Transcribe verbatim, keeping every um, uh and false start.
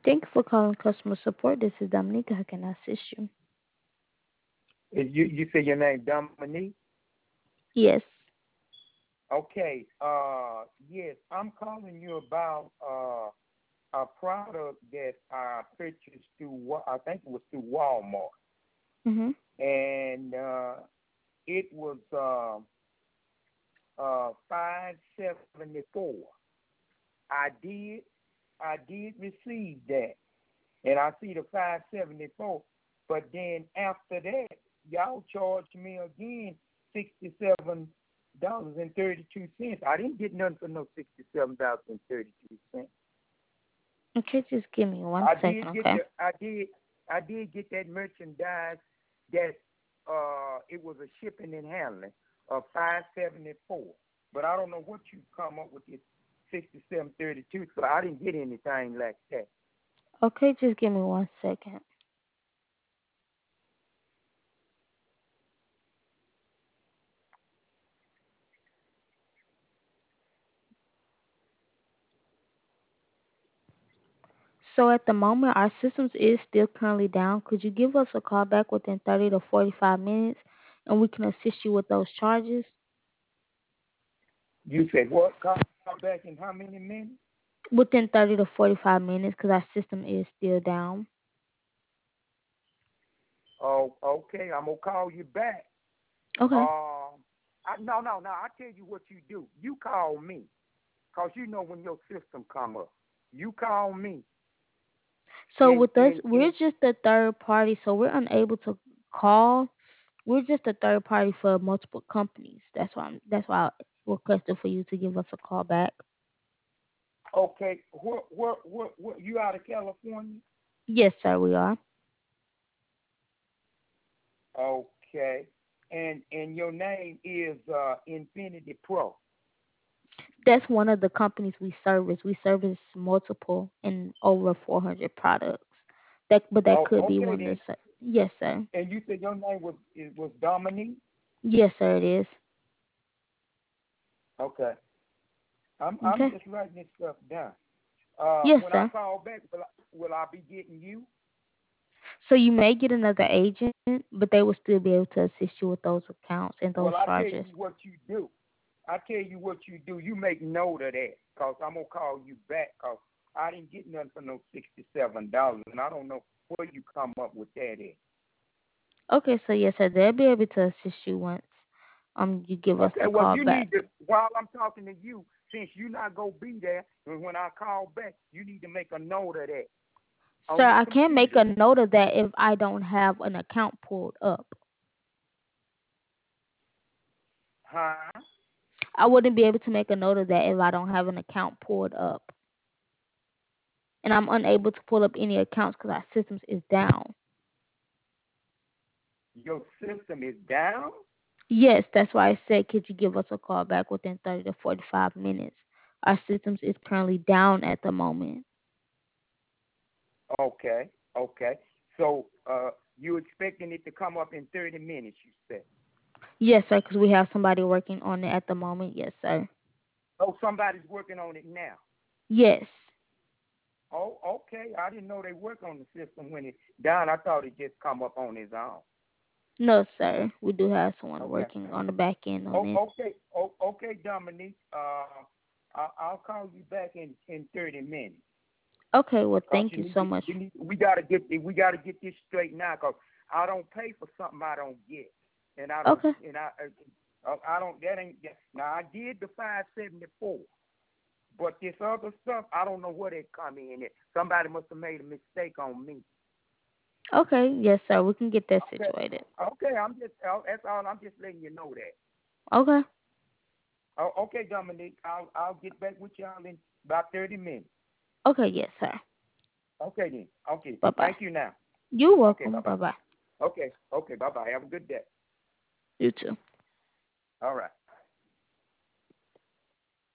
Thank you for calling customer support. This is Dominica. How can I assist you? Is you you say your name Dominique? Yes. Okay. Uh, yes, I'm calling you about uh a product that I purchased through Wa- I think it was through Walmart, Mhm. and uh, it was uh, uh five seventy four. I did I did receive that, and I see the five seventy four. But then after that, y'all charged me again sixty seven dollars and thirty two cents. I didn't get nothing for no sixty seven dollars and thirty two cents. Okay, just give me one I second, did get okay? the I did I did get that merchandise that uh it was a shipping and handling of five seventy four. But I don't know what you come up with this sixty seven thirty two. So I didn't get anything like that. Okay, just give me one second. So at the moment, our systems is still currently down. Could you give us a call back within thirty to forty-five minutes, and we can assist you with those charges? You said what? Come back in how many minutes? Within thirty to forty-five minutes, because our system is still down. Oh, okay. I'm gonna call you back. Okay. Um, I, no, no, no. I tell you what you do. You call me, cause you know when your system come up. You call me, So and with us, and we're and just a third party, so we're unable to call. We're just a third party for multiple companies. That's why I'm, that's why I requested for you to give us a call back. okay. What what what what? You out of California? Yes, sir, we are. Okay. And and your name is uh, Infinity Pro. That's one of the companies we service. We service multiple and over four hundred products. That, but that Oh, could be okay one of the. then. ser- Yes, sir. And you said your name was it was Dominique. Yes, sir, it is. Okay. I'm I'm Okay. just writing this stuff down. Uh, Yes, when I sir. call back, will I, will I be getting you? So you may get another agent, but they will still be able to assist you with those accounts and those Well, I tell charges. you what you do. I tell you what you do. You make note of that, cause I'm gonna call you back, cause I didn't get nothing for no sixty-seven dollars, and I don't know where you come up with that at. Okay, so yes, sir, they'll be able to assist you once um you give us Okay, the well, call you back. need to, while I'm talking to you, since you're not going to be there, and when I call back, you need to make a note of that Sir, on your I can't make computer. a note of that if I don't have an account pulled up. Huh? I wouldn't be able to make a note of that if I don't have an account pulled up. And I'm unable to pull up any accounts because our systems is down. Your system is down? Yes, that's why I said, could you give us a call back within thirty to forty-five minutes? Our systems is currently down at the moment. Okay, okay. So, uh, you expecting it to come up in thirty minutes, you said? Yes, sir, because we have somebody working on it at the moment. Yes, sir. Oh, somebody's working on it now. Yes. Oh, okay. I didn't know they work on the system when it's down. I thought it just come up on its own. No, sir. We do have someone Okay. working on the back end on Oh, it. okay. Oh, okay, Dominique. Uh, I'll, I'll call you back in in thirty minutes. Okay, well, Cause thank you you need so to, much. you need, we gotta get we gotta get this straight now. Cause I don't pay for something I don't get, and I don't Okay. and I uh, uh, I don't that ain't now I did the five seventy four, but this other stuff I don't know where they come in. At. Somebody must have made a mistake on me. Okay, yes, sir. We can get that Okay, situated. okay, I'm just uh, that's all. I'm just letting you know that. Okay. Oh, okay, Dominique, I'll I'll get back with y'all in about thirty minutes. Okay, yes, sir. Okay then. Okay, Bye bye. thank you now. You're Okay, bye welcome. bye. Bye bye. Okay, okay, bye bye. Have a good day. You too. All right.